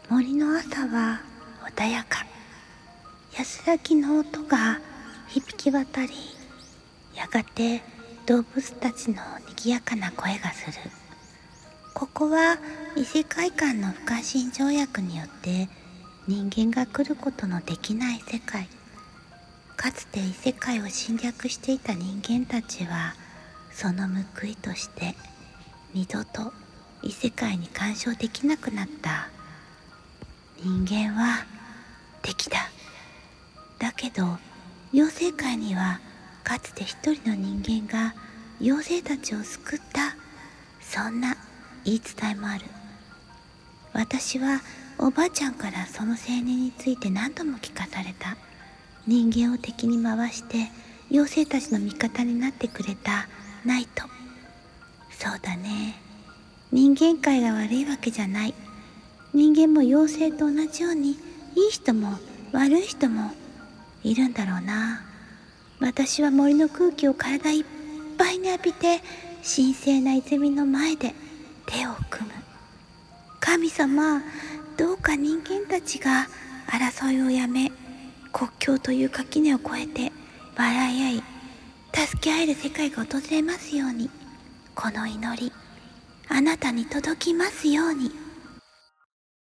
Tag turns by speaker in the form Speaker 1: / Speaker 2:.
Speaker 1: 森の朝は穏やか。安らぎの音が響き渡り、やがて動物たちの賑やかな声がする。ここは異世界間の不可侵条約によって人間が来ることのできない世界。かつて異世界を侵略していた人間たちは、その報いとして二度と異世界に干渉できなくなった。人間は敵だ。だけど妖精界にはかつて一人の人間が妖精たちを救った、そんな言い伝えもある。私はおばあちゃんからその青年について何度も聞かされた。人間を敵に回して妖精たちの味方になってくれたナイト。そうだね、人間界が悪いわけじゃない。人間も妖精と同じようにいい人も悪い人もいるんだろうな。私は森の空気を体いっぱいに浴びて、神聖な泉の前で手を組む。神様、どうか人間たちが争いをやめ、国境という垣根を越えて笑い合い助け合える世界が訪れますように。この祈り、あなたに届きますように。